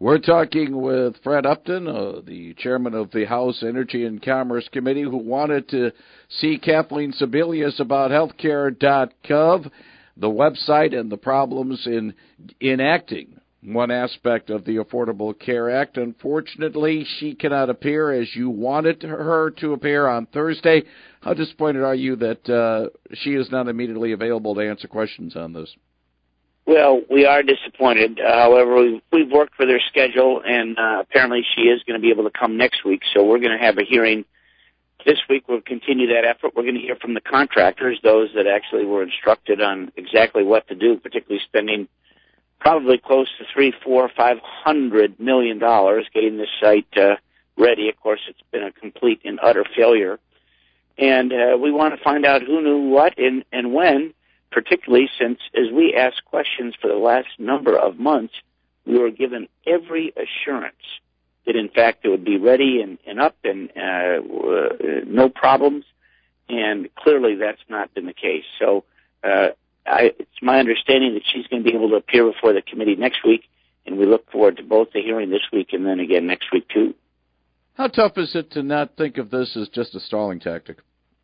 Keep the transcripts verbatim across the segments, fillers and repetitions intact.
We're talking with Fred Upton, uh, the chairman of the House Energy and Commerce Committee, who wanted to see Kathleen Sebelius about healthcare dot gov, the website, and the problems in enacting one aspect of the Affordable Care Act. Unfortunately, she cannot appear as you wanted her to appear on Thursday. How disappointed are you that uh, she is not immediately available to answer questions on this? Well, we are disappointed. Uh, however, we've, we've worked with her schedule, and uh, apparently she is going to be able to come next week, so we're going to have a hearing this week. We'll continue that effort. We're going to hear from the contractors, those that actually were instructed on exactly what to do, particularly spending probably close to three, four, five hundred million dollars getting this site uh, ready. Of course, it's been a complete and utter failure. And uh, we want to find out who knew what and, and when, particularly since as we asked questions for the last number of months, we were given every assurance that, in fact, it would be ready and, and up and uh, no problems. And clearly that's not been the case. So uh, I, it's my understanding that she's going to be able to appear before the committee next week, and we look forward to both the hearing this week and then again next week, too. How tough is it to not think of this as just a stalling tactic?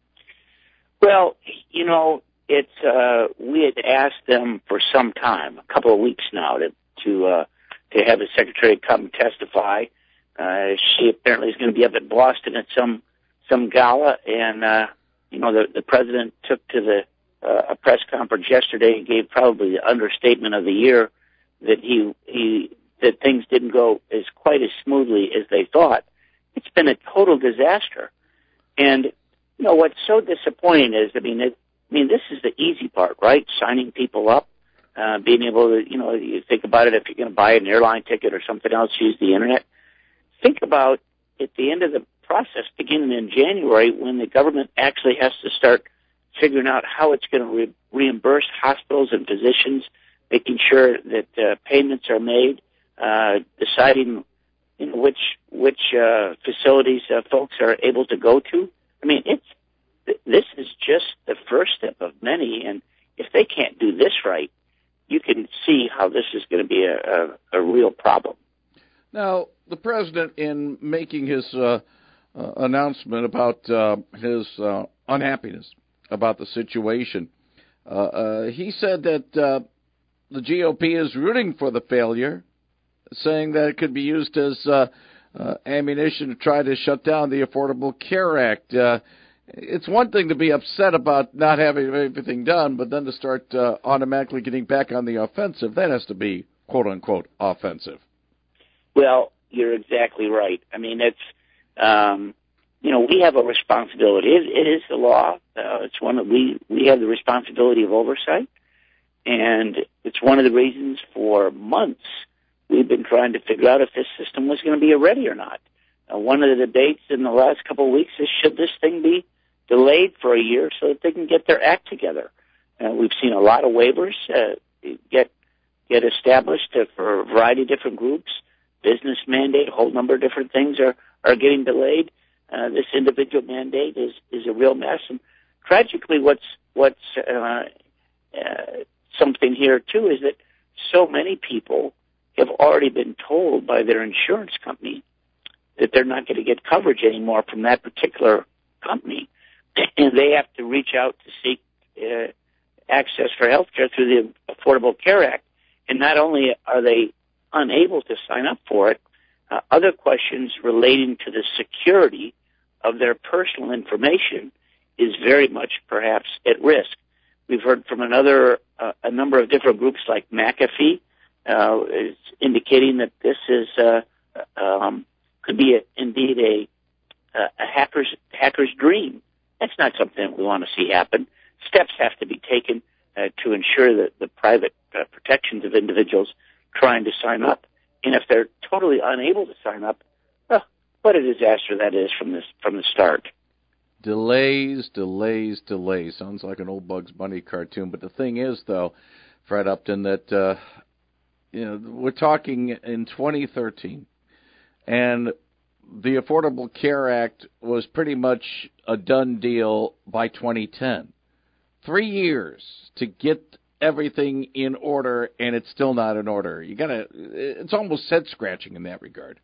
Well, you know, it's uh, we had asked them for some time, a couple of weeks now, to to, uh, to have the secretary come and testify. Uh, she apparently is going to be up at Boston at some some gala, and uh, you know, the, the president took to the uh, a press conference yesterday and gave probably the understatement of the year that he he that things didn't go as quite as smoothly as they thought. It's been a total disaster, and you know what's so disappointing is, I mean, it, I mean, this is the easy part, right? Signing people up, uh, being able to, you know, you think about it, if you're going to buy an airline ticket or something else, use the internet. Think about at the end of the process, beginning in January, when the government actually has to start figuring out how it's going to re- reimburse hospitals and physicians, making sure that uh, payments are made, uh, deciding you know, which which uh, facilities uh, folks are able to go to. I mean, it's this is just the first step of many, and if they can't do this right, you can see how this is going to be a, a, a real problem. Now, the president, in making his uh, uh, announcement about uh, his uh, unhappiness about the situation, uh, uh, he said that uh, the G O P is rooting for the failure, saying that it could be used as uh, uh, ammunition to try to shut down the Affordable Care Act. Uh, it's one thing to be upset about not having everything done, but then to start uh, automatically getting back on the offensive, that has to be, quote-unquote, offensive. Well, you're exactly right. I mean, it's, um, you know, we have a responsibility. It, it is the law. Uh, it's one that we, we have the responsibility of oversight, and it's one of the reasons for months we've been trying to figure out if this system was going to be ready or not. Uh, one of the debates in the last couple of weeks is, should this thing be delayed for a year so that they can get their act together? Uh, we've seen a lot of waivers uh, get get established uh, for a variety of different groups. Business mandate, a whole number of different things are, are getting delayed. Uh, this individual mandate is, is a real mess. And tragically, what's what's uh, uh, something here, too, is that so many people have already been told by their insurance company that they're not going to get coverage anymore from that particular company, and they have to reach out to seek uh, access for health care through the Affordable Care Act. And not only are they unable to sign up for it, uh, other questions relating to the security of their personal information is very much perhaps at risk. We've heard from another, uh, a number of different groups like McAfee, uh, is indicating that this is, uh, um, could be a, indeed a, a hacker's, hacker's dream. That's not something we want to see happen. Steps have to be taken uh, to ensure that the private uh, protections of individuals trying to sign up. And if they're totally unable to sign up, well, what a disaster that is from this from the start. Delays, delays, delays. Sounds like an old Bugs Bunny cartoon. But the thing is, though, Fred Upton, that uh, you know we're talking in twenty thirteen, and the Affordable Care Act was pretty much a done deal by twenty ten. Three years to get everything in order, and it's still not in order. You gotta. It's almost head scratching in that regard.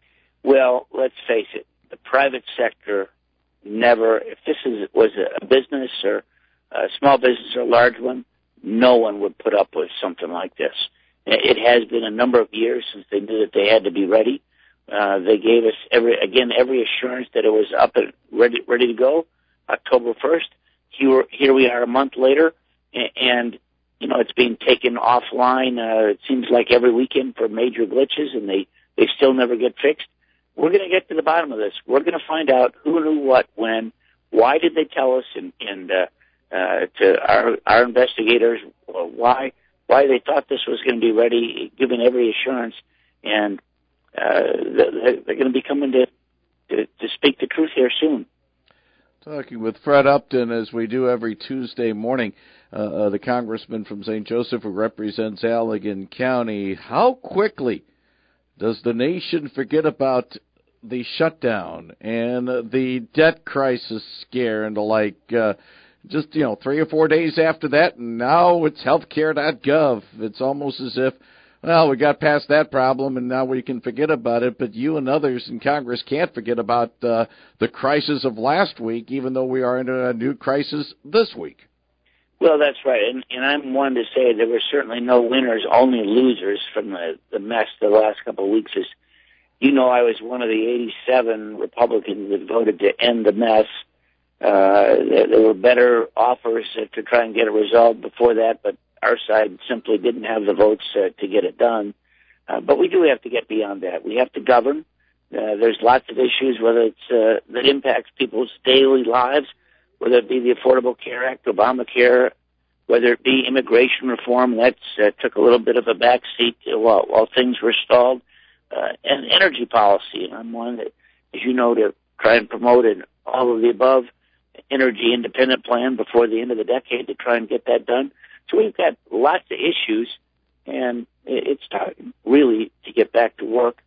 Well, let's face it. The private sector never. If this is was a business or a small business or a large one, no one would put up with something like this. It has been a number of years since they knew that they had to be ready. Uh, they gave us every again every assurance that it was up and ready ready to go. October first. Here, here we are a month later, and you know it's being taken offline. Uh, it seems like every weekend for major glitches, and they they still never get fixed. We're going to get to the bottom of this. We're going to find out who knew what, when, why did they tell us, and, and uh, uh, to our our investigators why why they thought this was going to be ready, given every assurance, and uh, they're, they're going to be coming to, to to speak the truth here soon. Talking with Fred Upton, as we do every Tuesday morning, uh, uh, the congressman from Saint Joseph who represents Allegan County. How quickly does the nation forget about the shutdown and the debt crisis scare and the like? Uh, just, you know, three or four days after that, and now it's healthcare dot gov. It's almost as if, well, we got past that problem, and now we can forget about it. But you and others in Congress can't forget about uh, the crisis of last week, even though we are in a new crisis this week. Well, that's right. And, and I'm one to say there were certainly no winners, only losers from the, the mess the last couple of weeks. Is, you know, I was one of the eighty-seven Republicans that voted to end the mess. Uh, there, there were better offers uh, to try and get it resolved before that, but our side simply didn't have the votes uh, to get it done. Uh, but we do have to get beyond that. We have to govern. Uh, there's lots of issues, whether it's uh, that impacts people's daily lives, whether it be the Affordable Care Act, Obamacare, whether it be immigration reform. That uh, took a little bit of a backseat while, while things were stalled, uh, and energy policy. And I'm one that, as you know, to try and promote an all of the above energy independent plan before the end of the decade to try and get that done. So we've got lots of issues, and it's time really to get back to work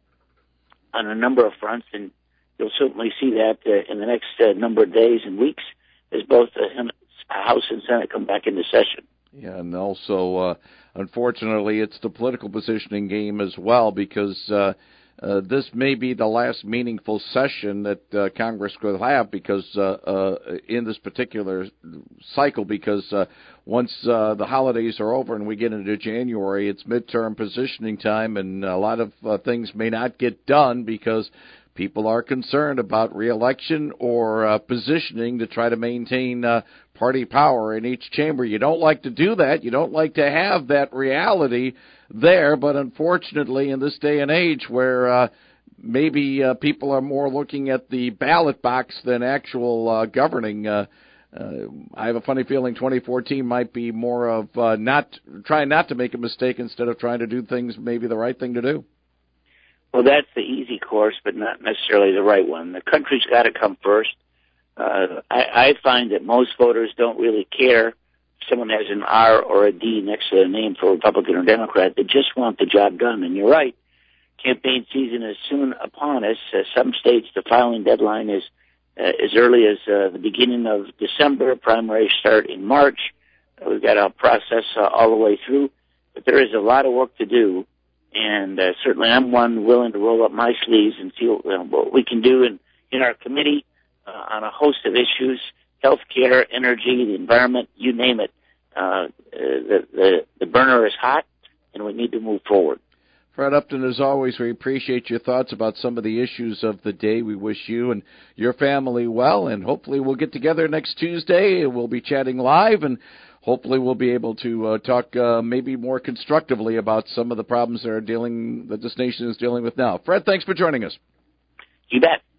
on a number of fronts, and you'll certainly see that uh, in the next uh, number of days and weeks as both the House and Senate come back into session. Yeah, and also, uh, unfortunately, it's the political positioning game as well, because uh, uh, this may be the last meaningful session that uh, Congress could have because uh, uh, in this particular cycle, because uh, once uh, the holidays are over and we get into January, it's midterm positioning time, and a lot of uh, things may not get done because people are concerned about re-election or uh, positioning to try to maintain uh, party power in each chamber. You don't like to do that. You don't like to have that reality there. But unfortunately, in this day and age where uh, maybe uh, people are more looking at the ballot box than actual uh, governing, uh, uh, I have a funny feeling twenty fourteen might be more of uh, not trying not to make a mistake instead of trying to do things maybe the right thing to do. Well, that's the easy course, but not necessarily the right one. The country's got to come first. Uh, I, I find that most voters don't really care if someone has an R or a D next to their name for Republican or Democrat. They just want the job done. And you're right. Campaign season is soon upon us. Uh, some states, the filing deadline is uh, as early as uh, the beginning of December. Primaries start in March. Uh, we've got a process uh, all the way through. But there is a lot of work to do. And uh, certainly I'm one willing to roll up my sleeves and see what, uh, what we can do in, in our committee uh, on a host of issues, healthcare, energy, the environment, you name it. Uh, the, the, the burner is hot, and we need to move forward. Fred Upton, as always, we appreciate your thoughts about some of the issues of the day. We wish you and your family well, and hopefully we'll get together next Tuesday. We'll be chatting live, and hopefully we'll be able to uh, talk uh, maybe more constructively about some of the problems that are dealing that this nation is dealing with now. Fred, thanks for joining us. You bet.